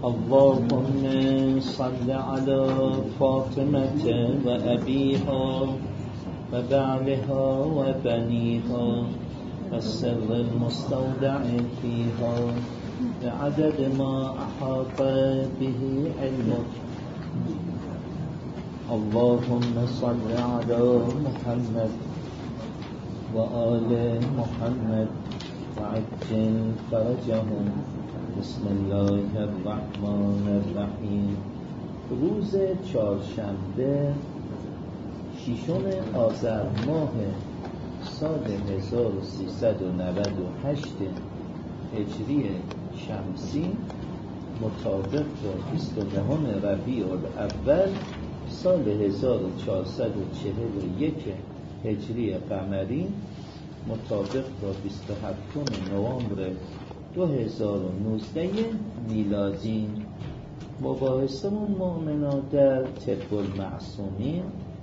اللهم صل على فاطمة وأبيها وبعلها وبنيها والسر المستودع فيها بعدد ما أحاط به علمك. اللهم صل على محمد وآل محمد وعجل فرجهم. بسم الله الرحمن الرحیم. روز چهارشنبه ششم آذر ماه سال 1398 هجری شمسی مطابق با 29 ربیع الاول سال 1441 هجری قمری مطابق با 27 نوامبر 2019 میلادی. مباحثمون مؤمنا در طب المعصومین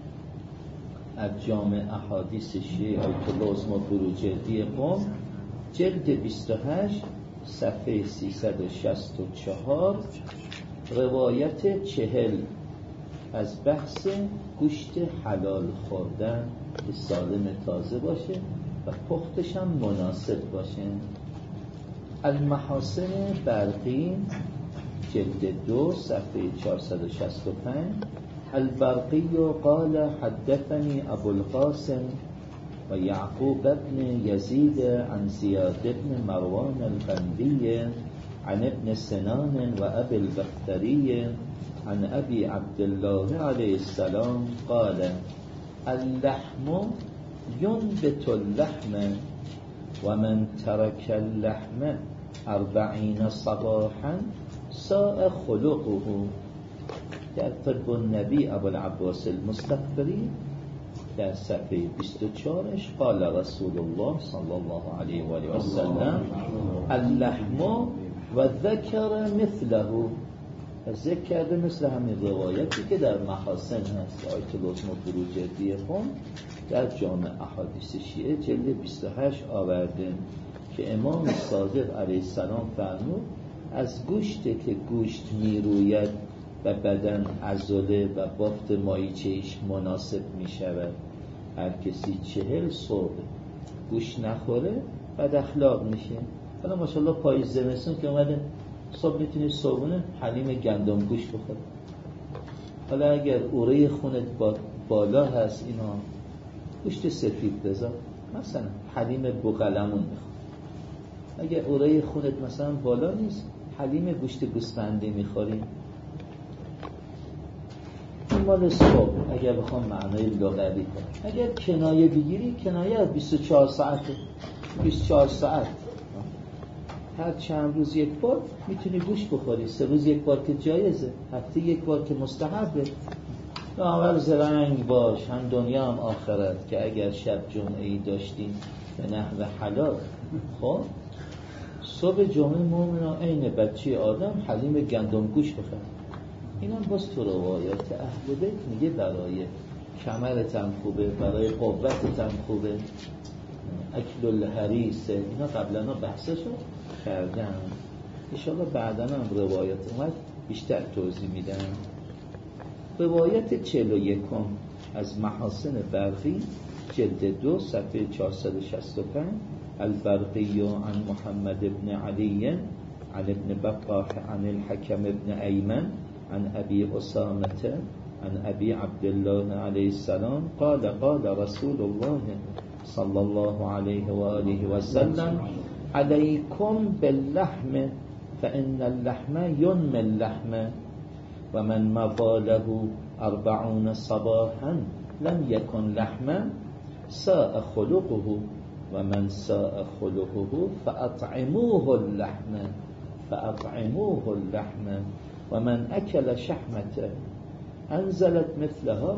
از جامع احادیث شیعه آیت الله عظمی بروجردی قم جلد 28 صفحه 364 روایت 40 از بحث گوشت حلال خوردن که سالم تازه باشه و پختش هم مناسب باشه. المحاسن برقی جلد 2 صفحه 465 البرقی قال حدثني ابو القاسم و یعقوب بن یزید عن زیاد بن مروان القندی عن ابن سنان و ابي البختری عن ابي عبد الله علیه السلام قال اللحم ينبت اللحم ومن ترك اللحم 40 صباحا ساء خلقه. در طب النبی ابوالعباس المستغفری در صفحه 24 قال رسول الله صلی الله علیه و آله و سلم اللحم و ذکر مثله. ذکر کرده مثل همین روایتی که در محاسن هست آیت الله عظمی بروجردی قم در جامع احادیث شیعه جلد 28 آورده که امام صادق علیه السلام فرمود از گوشت که گوشت میروید و بدن عضله و بافت مایچه‌اش مناسب می شود. هر کسی 40 صبح گوشت نخوره بد اخلاق میشه. حالا ماشاءالله پاییز زمستون که اومده صبح میتونی صبحونه حلیم گندم گوشت بخوره. حالا اگر اوره خونت بالا هست اینا گوشت سفید بذار، مثلا حلیم بوقلمون میخوره. اگر اوره خونت مثلا بالا نیست حلیم گوشت گوسفندی میخوریم. این مال صبح اگر بخوام معنای لغوی کنم. اگر کنایه بگیری کنایه از 24 ساعت 24 ساعت هر چند روز یک بار میتونی گوشت بخوری. 3 روز یک بار که جایزه، هفته یک بار که مستحبه. اول زرنگ باش هم دنیا هم آخرت که اگر شب جمعه‌ای داشتیم به نحو حلال خب صبح جمعه مومنا عین بچه آدم حلیم گندم گوشت بخور. اینا باز تو روایات اهل بیت میگه برای کمرت هم خوبه، برای قوتت هم خوبه. اکل الحریس اینا قبلا بحثشو کردم، انشاءالله بعدا هم روایات اومد بیشتر توضیح میدم. روایت 41 از محاسن برقی جلد 2 صفحه 465 البرقی عن محمد بن علی عن ابن بطاح عن الحكم بن ایمن عن ابي اسامه عن ابي عبد الله علیه السلام قال قال رسول الله صلی الله علیه و آله و سلم علیکم باللحم فإن اللحم ينمي اللحم ومن مضى له 40 صباحا لم يكن لحما ساء خلقه ومن ساء خلقه فأطعموه اللحم ومن أكل شحمة انزلت مثلها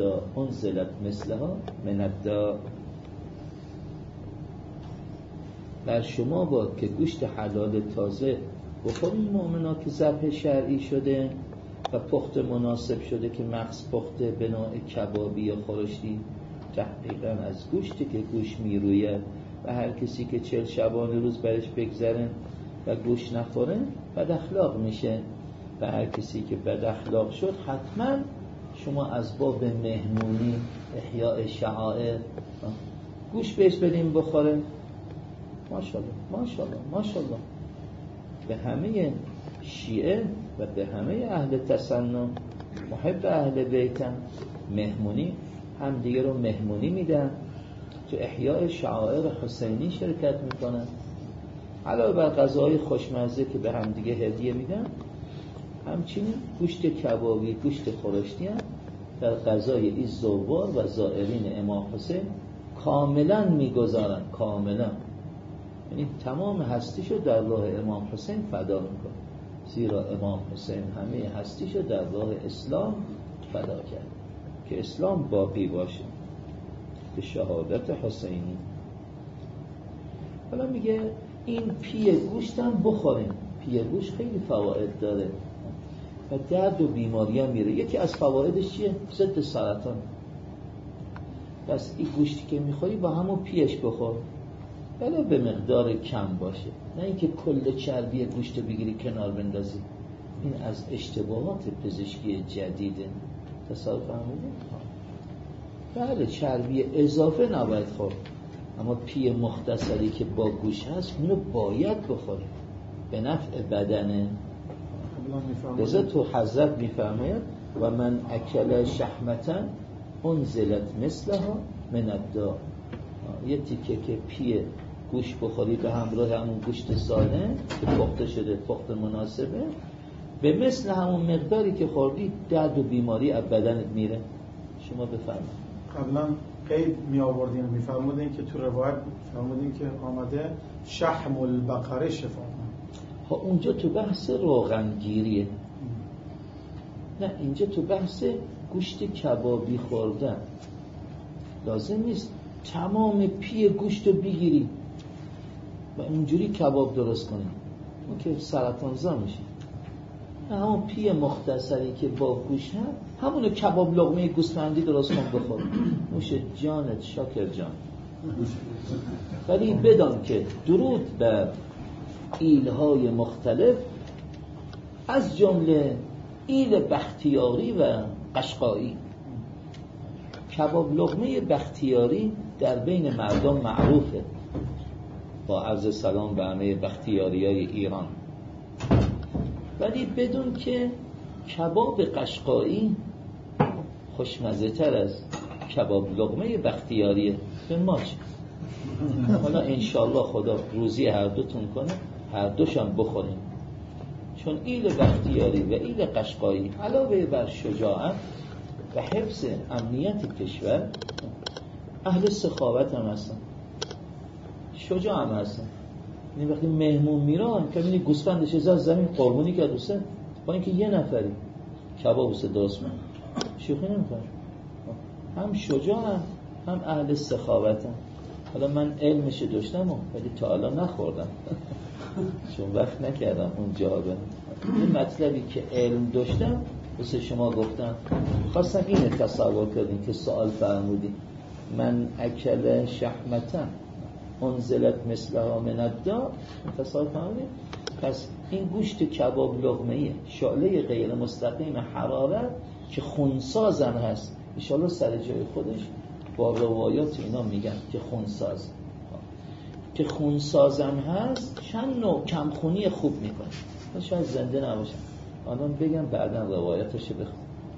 من الداء. در شما با که گوشت حلال تازه بخورید مؤمنا که ذبح شرعی شده و پخت مناسب شده که مغز پخته به نوع کبابی یا خورشتی، تحقیقا از گوشتی که گوشت میروید و هر کسی که 40 شبانه روز برش بگذره و گوشت نخوره بد اخلاق میشه. و هر کسی که بد اخلاق شد حتما شما از باب مهمونی، احیاء شعائر گوش بهش بدیم بخوره. ماشاءالله ماشاءالله ماشاءالله. به همه شیعه و به همه اهل تسنن محب اهل بیتن مهمونی هم دیگه رو مهمونی میدن، تو احیاء شعائر حسینی شرکت میکنن، علاوه بر غذاهای خوشمزه که به هم دیگه هدیه میدن، همچنین گوشت کبابی، گوشت خورشتی هم در غذای این زوار و زائرین امام حسین کاملا میگذارن، کاملا، یعنی تمام هستیشو در راه امام حسین فدا میکنه، زیرا امام حسین همه هستیشو در راه اسلام فدا کرد که اسلام باقی باشه، به شهادت حسینی. حالا میگه این پی گوشت هم بخوریم، پی گوشت خیلی فواید داره و درد و بیماری هم میره. یکی از فوایدش چیه؟ ضد سرطان. پس این گوشتی که میخوری با همون پیش بخور، ولی به مقدار کم باشه، نه اینکه کل چربی گوشت رو بگیری کنار بندازی. این از اشتباهات پزشکی جدیده. تصور فهمیدید؟ بله چربی اضافه نباید خورد، اما پی مختصری که با گوشت هست اینو باید بخوری، به نفع بدنه. لذا تو حضرت میفرماید و من اکل شحمتا انزلت مثلها من الداء. یه تیکه که پی گوشت بخوری به همراه همون گوشت سالم که پخته شده، پخت مناسبه، به مثل همون مقداری که خوردی درد و بیماری از بدنت میره. شما بفرمایید. قبلا قید می آوردین، می فرمودین که تو روایت فرمودین که آمده شحم البقره شفا. ها اونجا تو بحث روغنگیریه، نه اینجا تو بحث گوشت کبابی خوردن. لازم نیست تمام پی گوشت رو بگیری و اونجوری کباب درست کنی، اون که سرطان زا میشه. همون پی مختصری که با گوشت هم همونو کباب لقمه گوسفندی درست کن بخور، نوش جانت شاکر جان. ولی بدان که درود بر ایلهای مختلف از جمله ایل بختیاری و قشقایی، کباب لقمه بختیاری در بین مردم معروفه، با عرض سلام به همه بختیاریای ایران. ولی بدون که کباب قشقایی خوشمزه تر از کباب لقمه بختیاریه. به ما چه؟ حالا انشالله خدا روزی هر دوتون کنه هر دوشم بخوریم، چون ایل بختیاری و ایل قشقایی علاوه بر شجاعت و حفظ امنیت کشور اهل سخاوت هم هستن، شجاع هم هستن. این وقتی مهمون میرن که ببینی گوسفندش از زمین قربونی کرد دوسته، با اینکه یه نفری کباب سه درست من شوخی نمیکنه، هم شجاع هم اهل سخاوت هم. حالا من علمش داشتم ولی تا حالا نخوردم چون وقت نکردم اون جوابه. این مطلبی که علم داشتم واسه شما گفتم، خواستم اینه تصور کردیم که سوال فرمودی من اکل شحمتا انزلت مثلها من الداء، تصور فرمودی. پس این گوشت کباب لقمه‌ای شعله غیر مستقیم حرارت که خونسازم هست، ان شاءالله سر جای خودش با روایات اینا میگن که خونساز، که خونسازم هست چند نوع کمخونی خوب میکنه. شاید زنده نباشم الان بگم بعدا روایاتش بخون.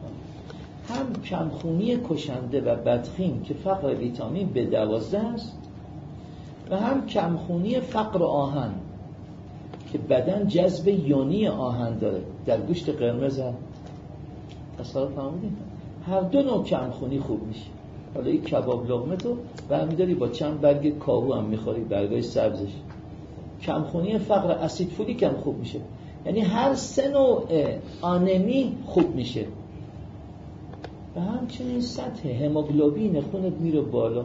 هم کمخونی کشنده و بدخیم که فقر ویتامین B12 است، و هم کمخونی فقر آهن که بدن جذب یونی آهن داره. در گوشت قرمز هم اصلا فهمیدین هر دو نوع کمخونی خوب میشه. حالا این کباب لقمه تو برمیداری با چند برگ کاهو هم میخوری، برگای سبزش، کمخونی فقر اسید فولیک هم خوب میشه. یعنی هر سه نوع آنمی خوب میشه. و همچنین سطح هموگلوبین خونت میره بالا.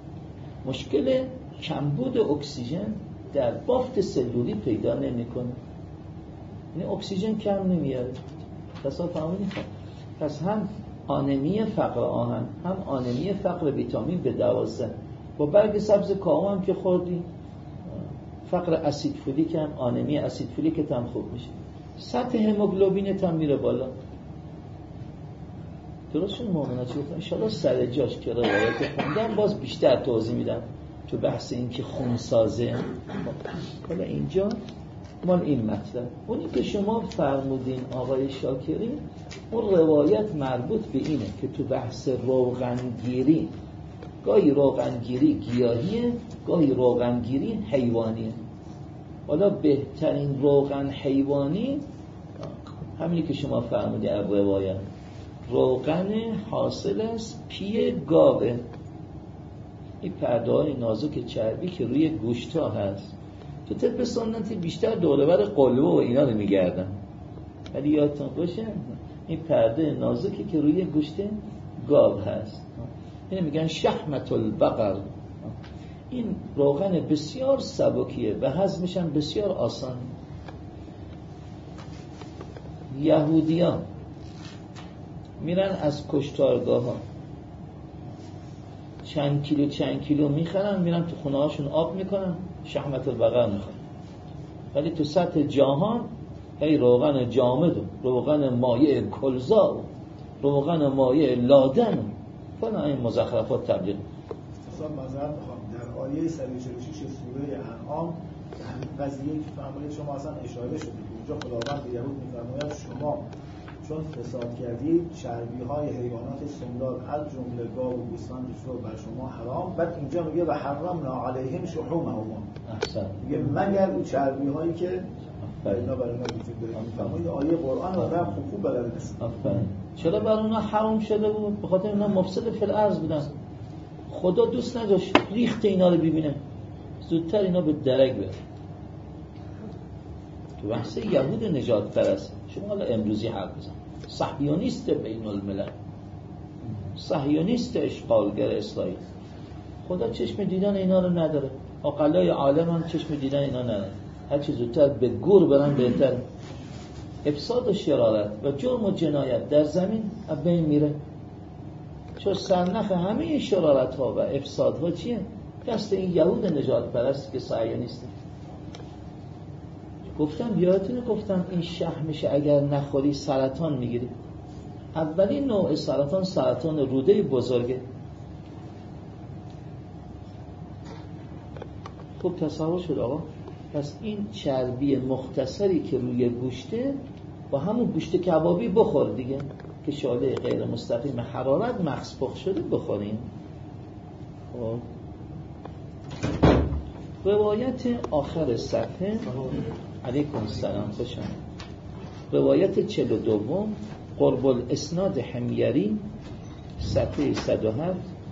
مشکل کمبود اکسیژن در بافت سلولی پیدا نمیکنه، یعنی اکسیژن کم نمیاره. تصور فهمیدید؟ پس هم آنمی فقر آهن، هم آنمی فقر ویتامین B12 با برگ سبز کاهو هم که خوردی، فقر اسید فولیک هم، آنمی اسید فولیک هم خوب میشه. سطح هموگلوبینت هم میره بالا. درست شد مومنه چی گفتم؟ انشاءالله سر جاش که روایت خوندم باز بیشتر توضیح میدم تو بحث این که خونسازه. حالا اینجا مال این مطلب. اونی که شما فرمودین آقای شاکری، اون روایت مربوط به اینه که تو بحث روغنگیری، گاهی روغنگیری گیاهیه، گاهی روغنگیری حیوانیه. حالا بهترین روغن حیوانی همینی که شما فرمودی از روایت، روغن حاصل از پی گاوه. این پرده های نازک چربی که روی گوشت ها هست تو طب سنتی بیشتر دوربر قلبه و اینا رو میگردن، ولی یادتون باشه این پرده نازکی که روی گوشت گاو هست اینو میگن شحمت البقر. این روغن بسیار سبکیه و هضمش هم بسیار آسان. یهودیان میرن از کشتارگاه ها چند کیلو میخرن، میرن تو خونه هاشون آب میکنن، شحمت البقر میخوان. ولی تو سطح جهان هی روغن جامد و روغن مایع کلزا و روغن مایع لادن فلان این مزخرفات تبلیغ. اصلا مذهب در آیه 146 سوره انعام همین قضیه که فرمودید شما اصلا اشاره شده که اونجا خداوند به یهود میفرماید شما چون فساد کردید چربی‌های حیوانات سمدار از جمله گاو و گوسفند رو بر شما حرام. بعد اینجا میگه و حرمنا علیهم شحومهم، میگه مگر اون چربی‌هایی که اینا برای ما وجود داره. میفرماید آیه قرآن رو رب خوب بلد است. چرا برای اونا حرام شده بود؟ به خاطر اینا مفسد فی الارض بودن. خدا دوست نداشت ریخت اینا رو ببینه، زودتر اینا به درک بره. تو بحث یهود نجات پرست شما حالا امروزی حرف بزن، صهیونیست بین الملل، صهیونیست اشغالگر اسرائیل. خدا چشم دیدن اینا رو نداره، عقلای عالم هم چشم دیدن اینا نداره. هر چه زودتر به گور برن بهتر. افساد و شرارت و جرم و جنایت در زمین از بین میره، چون سرنخ همه شرارت ها و افساد ها چیه؟ دست این یهود نجات پرست که صهیونیسته. گفتم یادتونه گفتم این شحمش اگر نخوری سرطان میگیری. اولین نوع سرطان سرطان روده بزرگه. خوب تصور شد آقا. پس این چربی مختصری که روی گوشته با همون گوشت کبابی بخور دیگه که شعله غیر مستقیم حرارت مغز پخت شده بخوریم. خب روایت آخر صفحه علیکم السلام خوشم. روایت 42 قرب الاسناد حمیری صفحه 107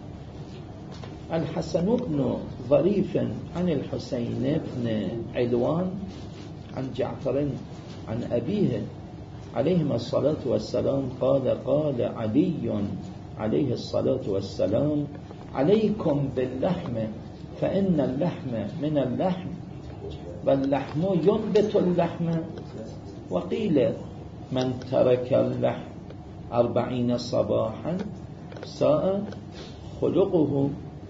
الحسن بن ظریف عن الحسین بن علوان عن جعفر عن أبيه عليهما الصلاة والسلام قال قال علي عليه الصلاة والسلام عليكم باللحم فإن اللحم من اللحم واللحم ينبت اللحم وقيل من ترك اللحم 40 صباحا ساء خلقه.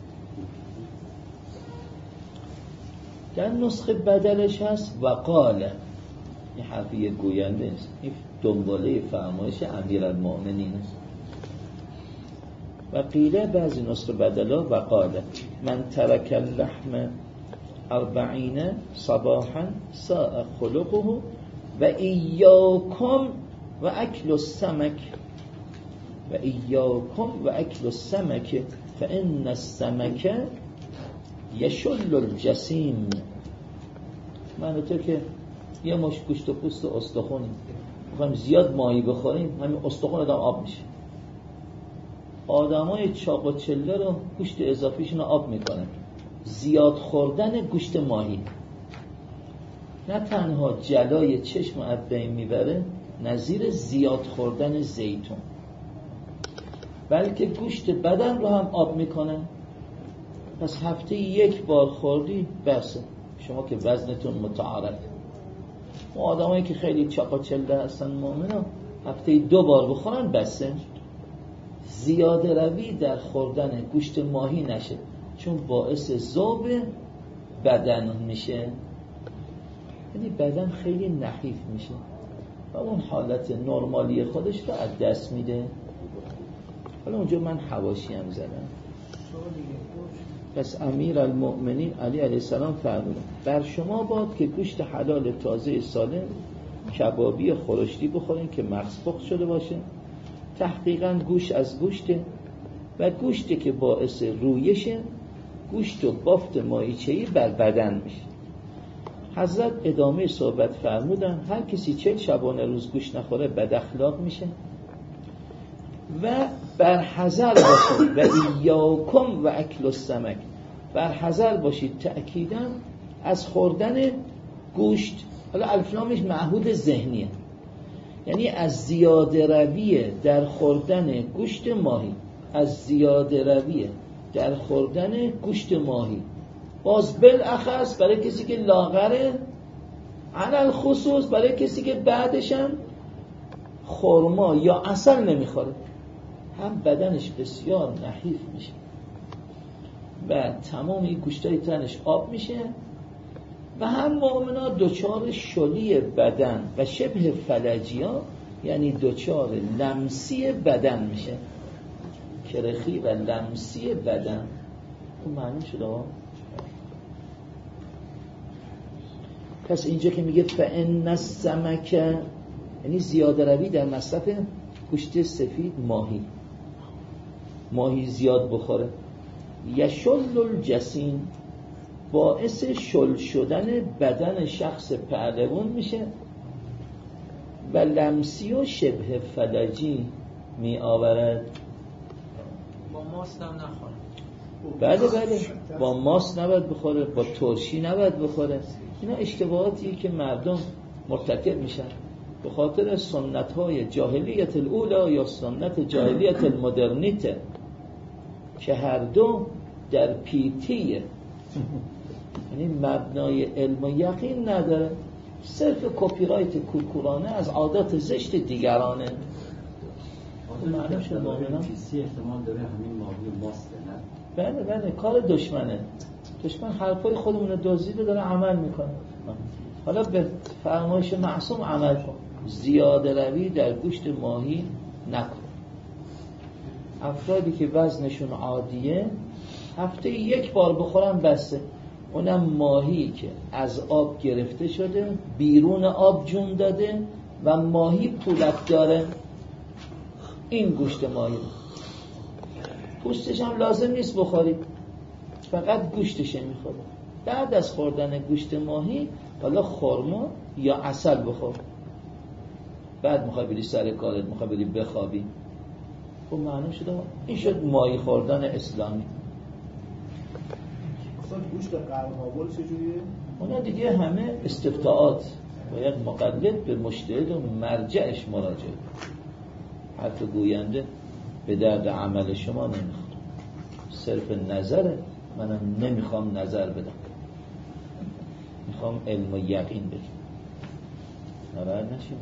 در نسخه بدلش هست وقال. این حرفی گوینده است، این دنباله فرمایش امیرالمؤمنین است. و قیله بعضی نسخه بدلا وقال من ترک اللحم 40 صباحا ساء خلقه و ایاکم و اکل السمک و ایاکم و اکل السمک فان السمک یشل الجسیم. معنی تو که یه مش گوشت و پوست و استخون میخوایم زیاد ماهی بخوریم همین استخون آدم آب میشه. آدمای چاق و چله رو گوشت اضافیشون آب میکنن. زیاد خوردن گوشت ماهی نه تنها جلای چشم از بین میبره، نظیر زیاد خوردن زیتون، بلکه گوشت بدن رو هم آب میکنه. پس هفته یک بار خوردی بسه. شما که وزنتون متعارف، و آدمایی که خیلی چاقا چله هستن مؤمنا هفته 2 بار بخورن بسه. زیاده روی در خوردن گوشت ماهی نشه، چون باعث ذوب بدن میشه، یعنی بدن خیلی نحیف میشه. و اون حالت نرمالی خودش رو از دست میده. حالا اونجا من حواشی هم زدم. پس امیرالمؤمنین علی علیه السلام فرمودن بر شما باد که گوشت حلال تازه سالم کبابی خورشتی بخورین که مغز پخت شده باشه. تحقیقاً گوشت از گوشته و گوشتی که باعث رویشه گوشت و بافت مایچه‌ای بر بدن میشه. حضرت ادامه صحبت فرمودن هر کسی 40 شبانه روز گوشت نخوره بد اخلاق میشه و بر حذر باشید و ایاکم و اکل السمک، بر حذر باشید تأکیداً از خوردن گوشت. حالا الفلامش معهود ذهنیه، یعنی از زیاده رویه در خوردن گوشت ماهی، از زیاده رویه در خوردن گوشت ماهی. باز بالاخص برای کسی که لاغره، علل خصوص برای کسی که بعدش هم خرما یا عسل نمیخوره، هم بدنش بسیار نحیف میشه و تمام این گوشتای تنش آب میشه و هم مؤمنا دچار شلی بدن و شبه فلجیا، یعنی دچار لمسی بدن میشه، کرخی و لمسی بدن. خب معلوم شده ها. پس اینجا که میگه فإن السمک، یعنی زیاده روی در مصرف گوشت سفید، ماهی زیاد بخوره. یشل الجسین، باعث شل شدن بدن شخص پهلوان میشه و لمسی و شبه فلجی می آورد. با ماست هم نخوره. بله با ماست نباید بخوره، با ترشی نباید بخوره. اینا اشتباهاتیه که مردم مرتکب میشن به خاطر سنت های جاهلیت الاولا یا سنت جاهلیت المدرنیته که هر دو در پیتیه، یعنی مبنای علم و یقین نداره، صرف کپی رایت کورکورانه از عادات زشت دیگرانه. معلوم شد مؤمنان پیسی احتمال داره همین ماهی ماسته، نه؟ بله کار دشمنه. دشمن حرفای خودمون رو دزدیده داره عمل میکنه. حالا به فرمایش معصوم عمل کن، زیاده روی در گوشت ماهی نکن. افرادی که وزنشون عادیه هفته 1 بار بخورن بسه، اونم ماهی که از آب گرفته شده، بیرون آب جون داده و ماهی پولک داره. این گوشت ماهی پوستش هم لازم نیست بخورید، فقط گوشتشه میخوره. بعد از خوردن گوشت ماهی حالا خرما یا عسل بخور. بعد میخوای بری سر کارت، میخوای بری بخوابی. خب معلوم شده این شد ماهی خوردن اسلامی. اصلا گوشت قرن‌هابل چجوریه؟ اونا دیگه همه استفتاءات، باید مقلد به مجتهد و مرجعش مراجعه. حرف گوینده به درد عمل شما نمیخوره، صرف نظره. منم نمیخوام نظر بدم، میخوام علم و یقین بدم. ناراحت نشید.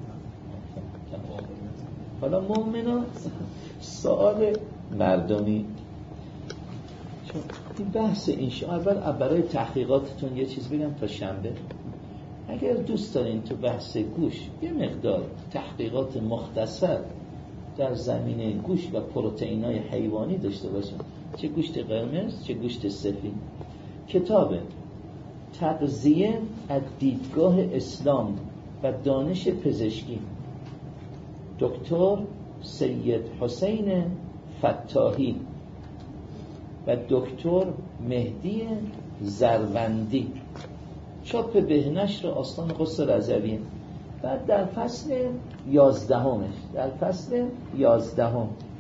حالا مؤمنا سوال مردمی، چون این بحث اول برای تحقیقاتتون یه چیز بگم تا شنبه. اگر دوست دارین تو بحث گوش یه مقدار تحقیقات مختصر در زمینه گوش و پروتئینای حیوانی داشته باشین، چه گوشت قرمز چه گوشت سفید، کتاب تغذیه از دیدگاه اسلام و دانش پزشکی، دکتر سید حسین فتاحی و دکتر مهدی زروندی، چاپ بهنشر آستان قدس رضوی. بعد در فصل 11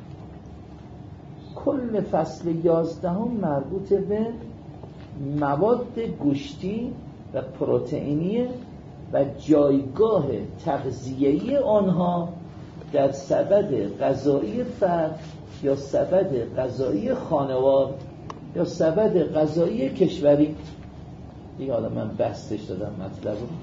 کل فصل 11 مربوط به مواد گوشتی و پروتئینی و جایگاه تغذیه‌ای آنها در سبد غذایی فرد یا سبد غذایی خانوار یا سبد غذایی کشوری. دیگه حالا من بستش دادم مطلب رو.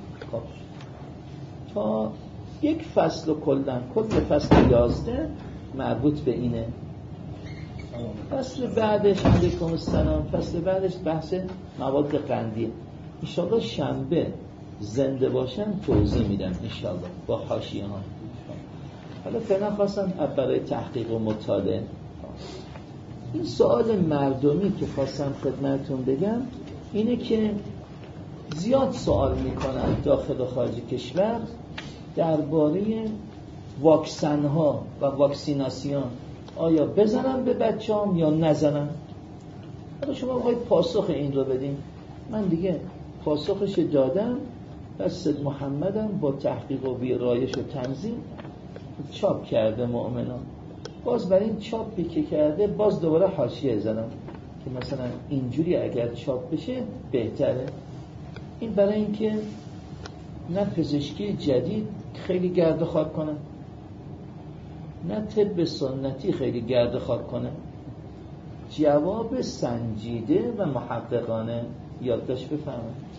تا یک فصل کل فصل 11 مربوط به اینه. فصل بعدش علیکم السلام، فصل بعدش بحث مواد قندیه. ان شاءالله شنبه زنده باشن توضیح میدم انشالله با حاشیه ها. حالا فعلا خواستم برای تحقیق و مطالعه این سوال مردمی که خواستم خدمتون بگم اینه که زیاد سوال میکنن داخل و خارج کشور درباره واکسن ها و واکسیناسیون، آیا بزنن به بچه‌ام یا نزنن؟ حالا شما باید پاسخ این رو بدین. من دیگه پاسخش دادم، بس سید محمدم با تحقیق و ویرایش و تنظیم چاپ کرده مؤمنان. باز برای این چاپی که کرده باز دوباره حاشیه زدم که مثلا اینجوری اگر چاپ بشه بهتره. این برای اینکه نه پزشکی جدید خیلی گرد خاک کنه، نه طب سنتی خیلی گرد خاک کنه، جواب سنجیده و محققانه یادداشت بفرمایید.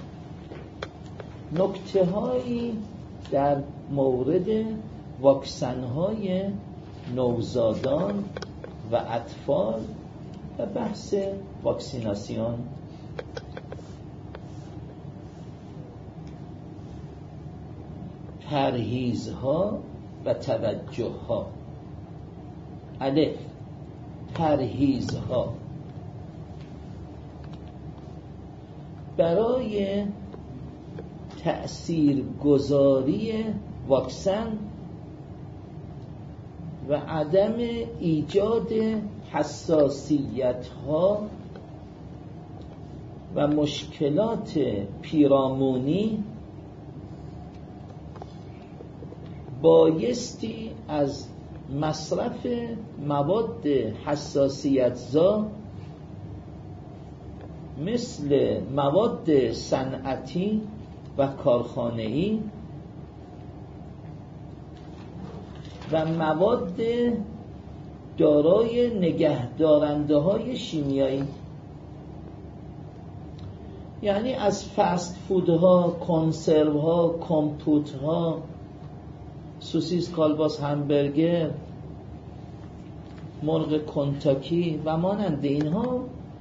نکته هایی در مورد واکسن های نوزادان و اطفال و بحث واکسیناسیون. پرهیزها و توجهها. الف، پرهیزها برای تأثیرگذاری واکسن و عدم ایجاد حساسیت‌ها و مشکلات پیرامونی بایستی از مصرف مواد حساسیت‌زا مثل مواد صنعتی و کارخانه‌ای و مواد دارای نگهدارنده‌های شیمیایی، یعنی از فست فودها، کنسروها، کمپوتها، سوسیس، کالباس، همبرگر، مرغ کنتاکی و مانند اینها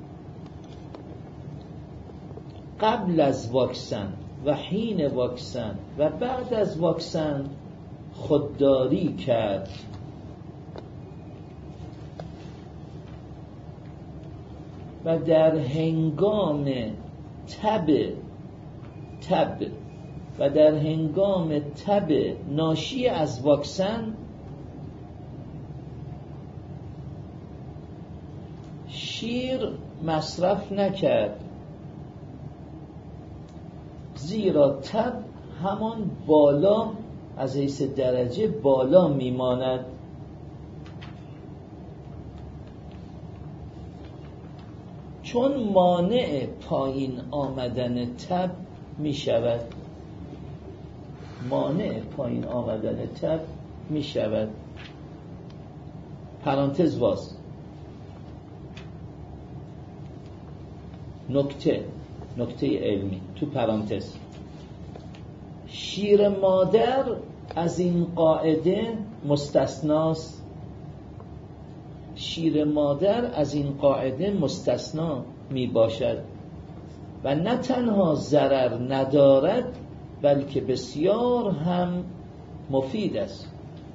قبل از واکسن و حین واکسن و بعد از واکسن خودداری کرد و در هنگام تب ناشی از واکسن شیر مصرف نکرد، زیرا تب همان بالا از حیث درجه بالا میماند. چون مانع پایین آمدن تب می شود، مانع پایین آمدن تب می شود. پرانتز باز. نکته علمی تو پرانتز. شیر مادر از این قاعده مستثناست. شیر مادر از این قاعده مستثنا می باشد و نه تنها ضرر ندارد بلکه بسیار هم مفید است.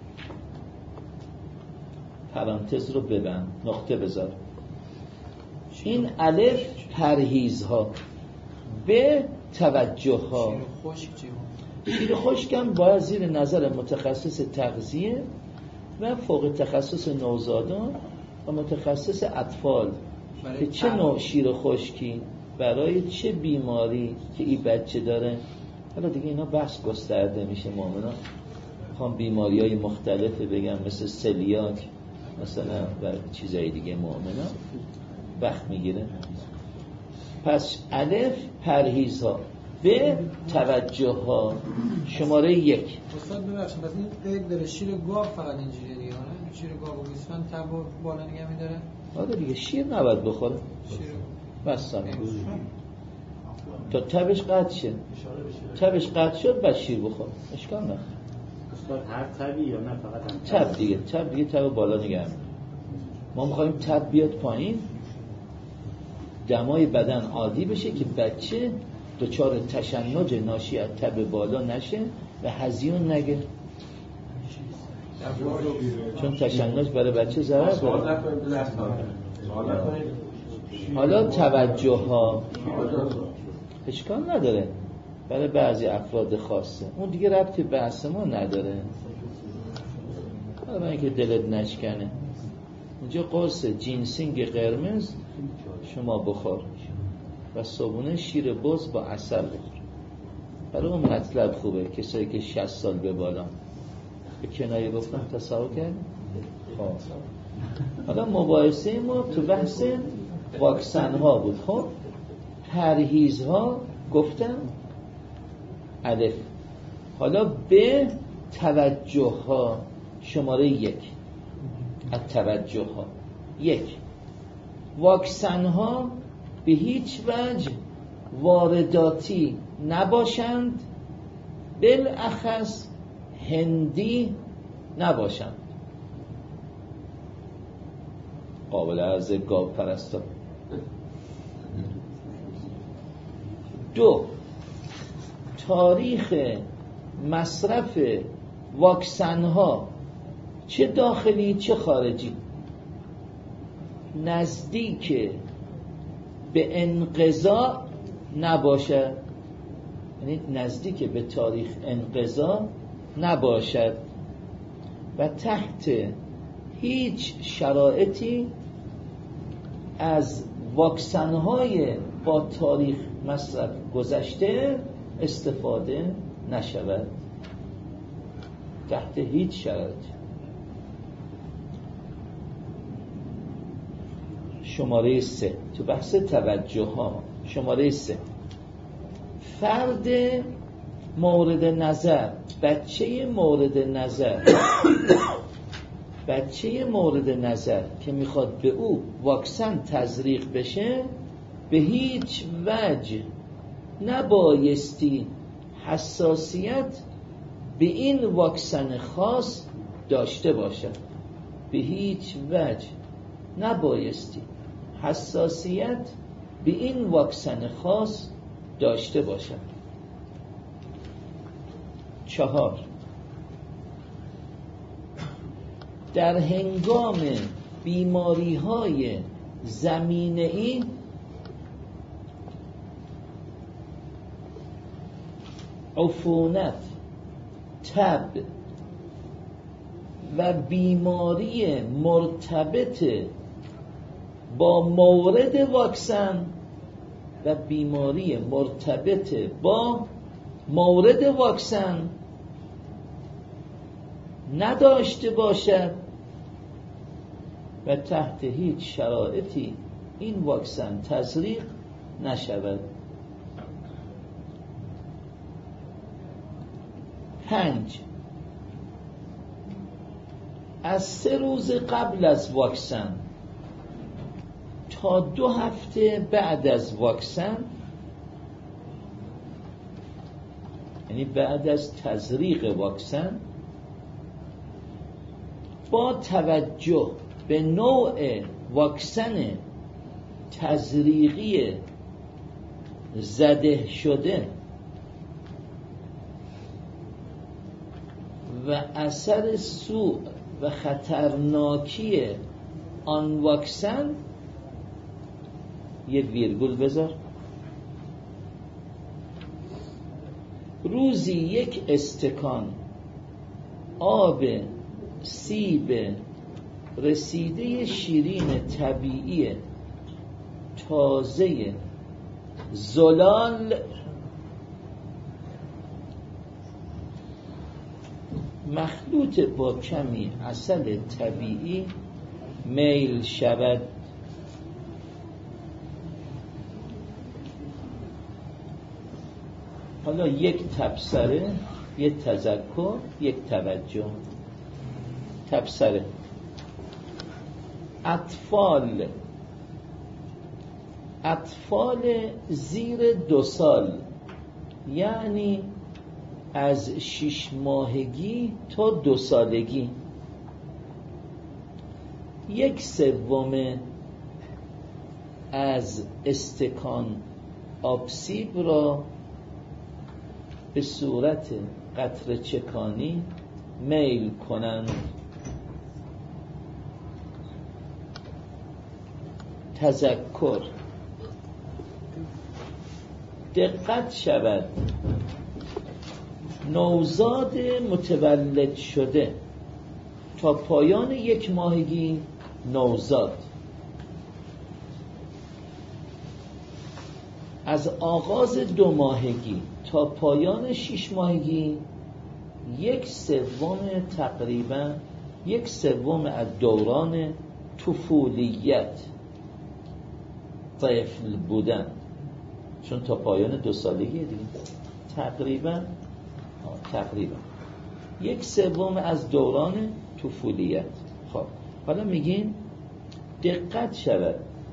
پرانتز رو ببند، نقطه بذار. این الف پرهیزها، به توجهها. شیر خشکم باید زیر نظر متخصص تغذیه و فوق تخصص نوزادان و متخصص اطفال که چه نوع شیر خشکی برای چه بیماری که این بچه داره. حالا دیگه اینا بحث گسترده میشه مؤمنان. میخوام بیماری‌های مختلف بگم مثل سلیاک مثلا و چیزای دیگه مؤمنان وقت میگیره. پس الف پرهیزها، به توجهها. شماره 1. استاد ببخشید پس این قید داره شیر گاو فقط اینجوریه دیگه؟ آره شیر گاو و گوسفند تب بالا نگه می‌داره؟ آره دیگه شیر نباید بخوره. شیر بس تا تبش قطع شه. تبش قطع شد بعد شیر بخور. اشکال نداره. استاد هر تبی یا نه فقط هم تب دیگه تب بالا نگه می‌داره. ما می‌خوایم تب بیاد پایین، دمای بدن عادی بشه که بچه دچار تشنج ناشی از تب بالا نشه و هزیون نگه، چون تشنج برای بچه ضرر داره. حالا توجه ها اشکال نداره برای بعضی افراد خاصه، اون دیگه ربطی به بحث ما نداره. حالا من اینکه دلت نشکنه، اینجا قرص جینسینگ قرمز شما بخور و صبحونه شیر بز با عسل بخور. برای اون مطلب خوبه. کسایی که 60 سال به بالا، به کنایه گفتم تصور کرد. حالا مباحثه ما تو بحث واکسن ها بود. خب پرهیز ها گفتم الف. حالا به توجه ها شماره 1 از توجه ها 1. واکسن ها به هیچ وجه وارداتی نباشند، بالاخص هندی نباشند. قابل عرض گاو پرستا. 2. تاریخ مصرف واکسن ها چه داخلی چه خارجی نزدیک به انقضا نباشد، یعنی نزدیک به تاریخ انقضا نباشد و تحت هیچ شرایطی از واکسن‌های با تاریخ مصرف گذشته استفاده نشود، تحت هیچ شرایطی. شماره 3 تو بحث توجه ها. شماره 3 فرد مورد نظر، بچه مورد نظر که میخواد به او واکسن تزریق بشه، به هیچ وجه نبایستی حساسیت به این واکسن خاص داشته باشد. به هیچ وجه نبایستی حساسیت به این واکسن خاص داشته باشد. 4. در هنگام بیماری‌های زمینه‌ای عفونت، تب و بیماری مرتبط با مورد واکسن نداشته باشد و تحت هیچ شرایطی این واکسن تزریق نشود. 5. از 3 روز قبل از واکسن تا 2 هفته بعد از واکسن، یعنی بعد از تزریق واکسن، با توجه به نوع واکسن تزریقی زده شده و اثر سوء و خطرناکی آن واکسن، یه ویرگول بذار، روزی 1 استکان آب سیب رسیده شیرین طبیعی تازه زلال مخلوط با کمی عسل طبیعی میل شود. حالا 1 تبصره، 1 تذکر، 1 توجه. تبصره: اطفال زیر 2 سال، یعنی از 6 ماهگی تا 2 سالگی، 1/3 از استکان آبسیب را به صورت قطره چکانی میل کنند. تذکر، دقت شود نوزاد متولد شده تا پایان 1 ماهگی نوزاد، از آغاز 2 ماهگی تا پایان 6 ماهگی 1/3 تقریبا 1/3 از دوران طفولیت طفل بودن، چون تا پایان 2 سالگی دیگه تقریبا 1/3 از دوران طفولیت. خب حالا میگیم دقت شود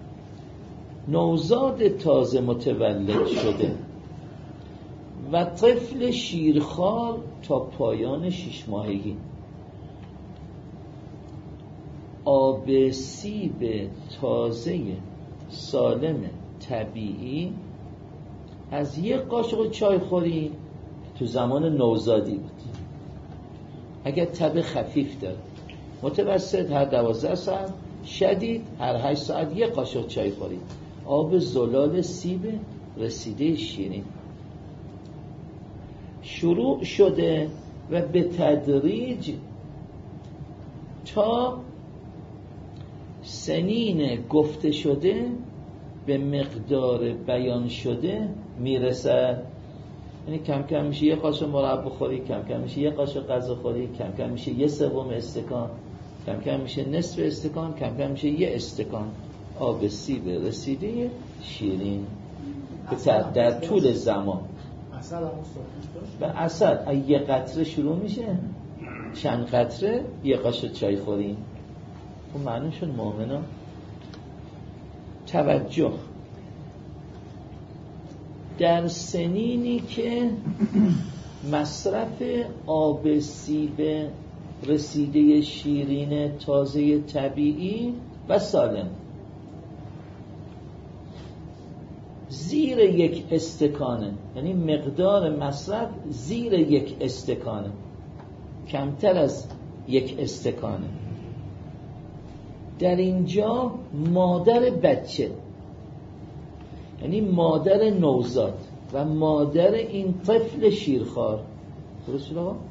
نوزاد تازه متولد شده و طفل شیرخوار تا پایان 6 ماهگی آب سیب تازه سالم طبیعی از 1 قاشق چای خوری تو زمان نوزادی بود. اگر تب خفیف داره، متوسط هر 12 ساعت، شدید هر 8 ساعت 1 قاشق چای خورید. آب زلال سیب رسیده شیرین شروع شده و به تدریج تا سنین گفته شده به مقدار بیان شده میرسد. یعنی کم کم میشه 1 قاشق مربا خوری، کم کم میشه 1 قاشق غذا خوری، کم کم میشه 1/3 استکان، کم کم میشه نصف استکان، کم کم میشه 1 استکان آب سیب رسیده شیرین در طول زمان. و عسل از 1 قطره شروع میشه، چند قطره 1 قاشق چای خوریم. خب معنی شد مؤمنا. توجه، در سنینی که مصرف آب سیب رسیده شیرین تازه طبیعی و سالم زیر 1 استکانه، یعنی مقدار مصرف زیر 1 استکانه، کمتر از 1 استکانه، در اینجا مادر بچه، یعنی مادر نوزاد و مادر این طفل شیرخوار، درست شد آقا؟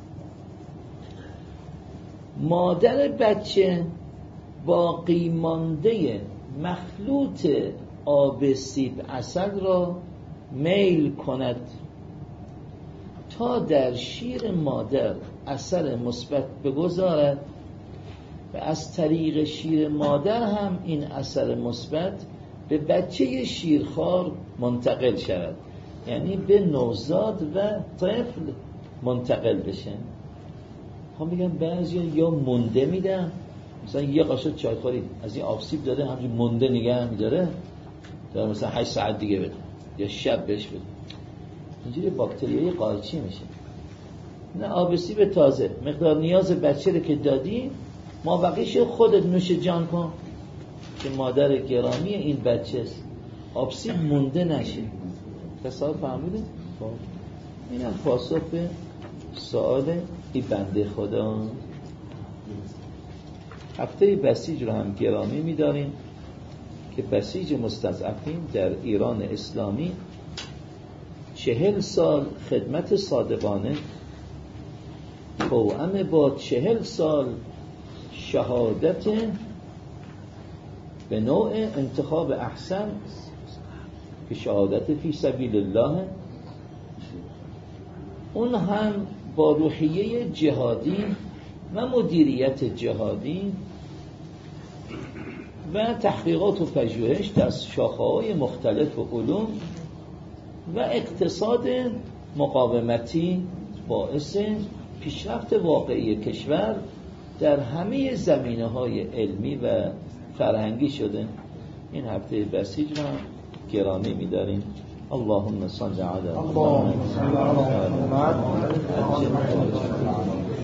مادر بچه باقی مانده مخلوط آب سیب عسل را میل کند تا در شیر مادر اثر مثبت بگذارد و از طریق شیر مادر هم این اثر مثبت به بچه شیرخوار منتقل شود، یعنی به نوزاد و طفل منتقل بشه. هم میگن بعضی یا مونده میدن، مثلا 1 قاشق چای خوری از این آب سیب داده همچون مونده نگه میداره، داره مثلا 8 ساعت دیگه بده یا شب بهش بده، اینجوری باکتریای قارچی میشه. نه، آب سیب تازه مقدار نیاز بچه رو که دادی، ما بقیش خودت نوش جان کن که مادر گرامی این بچه است، آب سیب مونده نشه. تصور فهمیدید؟ این هم پاسخ به سوال این بنده خدا. هفته بسیج رو هم گرامی می‌داریم که بسیج مستضعفین در ایران اسلامی 40 سال خدمت صادقانه توأم با 40 سال شهادت به نوع انتخاب احسن که شهادت فی سبیل الله، اون هم با روحیه جهادی و مدیریت جهادی و تحقیقات و پژوهش در شاخه‌های مختلف و علوم و اقتصاد مقاومتی باعث پیشرفت واقعی کشور در همه زمینه‌های علمی و فرهنگی شده. این هفته بسیج را گرامی می‌داریم. اللهم صل علی محمد.